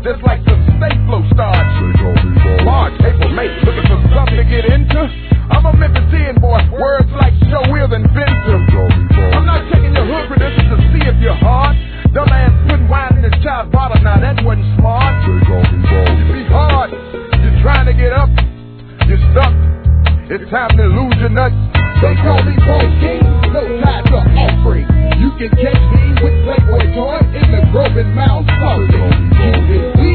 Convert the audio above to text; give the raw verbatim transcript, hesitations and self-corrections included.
just like the state flow starts. March, April, May, looking for something to get into. I'm a Memphisan boy, words like show will inventor. I'm not checking your hood credentials to see if you're hard. Dumb ass putting wine in this child's bottle, now that wasn't smart. You be hard, you're trying to get up, you're stuck. It's time to lose your nuts. They call me Bo King, no ties to offering. You can catch me with Playboy toy in the Groven Mound. Sorry,